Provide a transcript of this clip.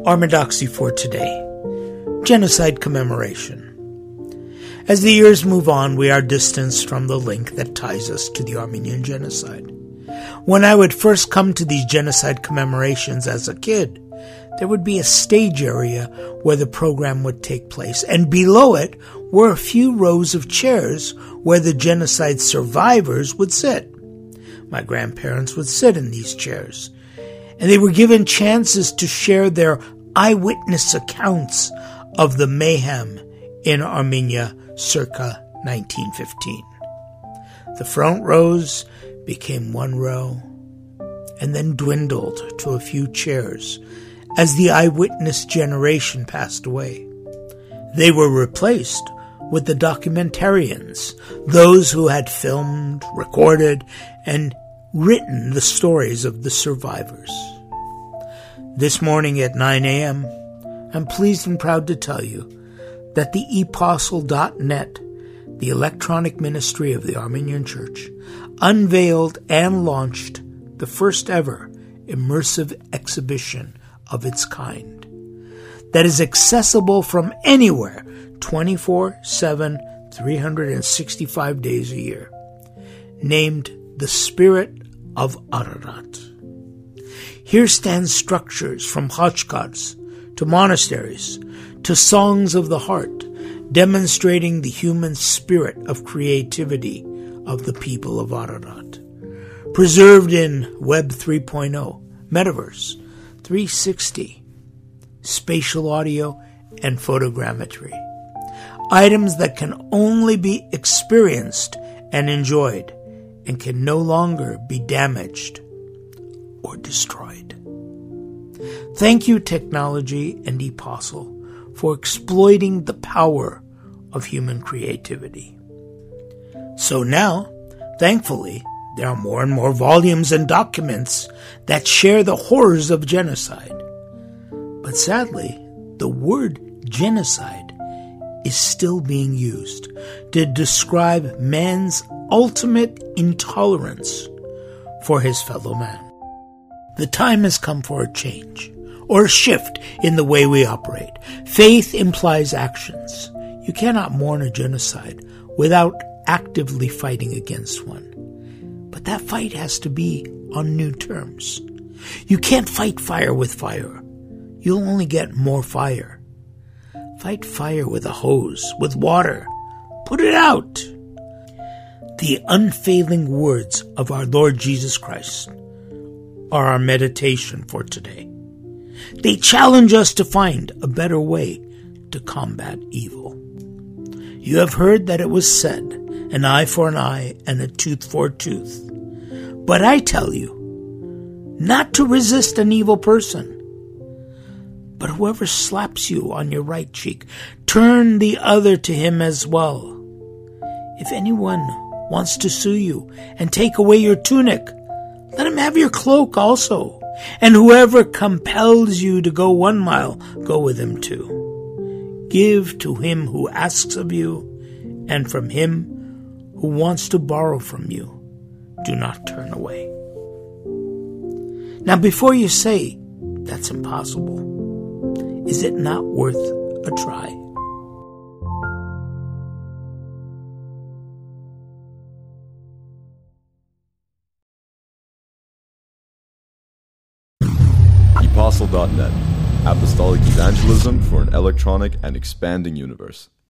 Orthodoxy for today. Genocide commemoration. As the years move on, we are distanced from the link that ties us to the Armenian genocide. When I would first come to these genocide commemorations as a kid, there would be a stage area where the program would take place, and below it were a few rows of chairs where the genocide survivors would sit. My grandparents would sit in these chairs, and they were given chances to share their eyewitness accounts of the mayhem in Armenia circa 1915. The front rows became one row and then dwindled to a few chairs as the eyewitness generation passed away. They were replaced with the documentarians, those who had filmed, recorded, and written the stories of the survivors. This morning at 9 a.m., I'm pleased and proud to tell you that the ePostle.net, the electronic ministry of the Armenian Church, unveiled and launched the first ever immersive exhibition of its kind that is accessible from anywhere 24/7, 365 days a year, named The Spirit of Ararat. Here stand structures from Khachkars to monasteries to songs of the heart, demonstrating the human spirit of creativity of the people of Ararat. Preserved in Web 3.0, Metaverse, 360, spatial audio, and photogrammetry. Items that can only be experienced and enjoyed and can no longer be damaged or destroyed. Thank you, technology and ePostle, for exploiting the power of human creativity. So now, thankfully, there are more and more volumes and documents that share the horrors of genocide. But sadly, the word genocide is still being used to describe man's ultimate intolerance for his fellow man. The time has come for a change, or a shift in the way we operate. Faith implies actions. You cannot mourn a genocide without actively fighting against one. But that fight has to be on new terms. You can't fight fire with fire. You'll only get more fire. Fight fire with a hose, with water. Put it out. The unfailing words of our Lord Jesus Christ are our meditation for today. They challenge us to find a better way to combat evil. You have heard that it was said, an eye for an eye and a tooth for a tooth. But I tell you, not to resist an evil person. But whoever slaps you on your right cheek, turn the other to him as well. If anyone wants to sue you and take away your tunic, let him have your cloak also. And whoever compels you to go 1 mile, go with him 2. Give to him who asks of you, and from him who wants to borrow from you, do not turn away. Now, before you say, that's impossible, is it not worth a try? ePostle.net, Apostolic Evangelism for an electronic and expanding universe.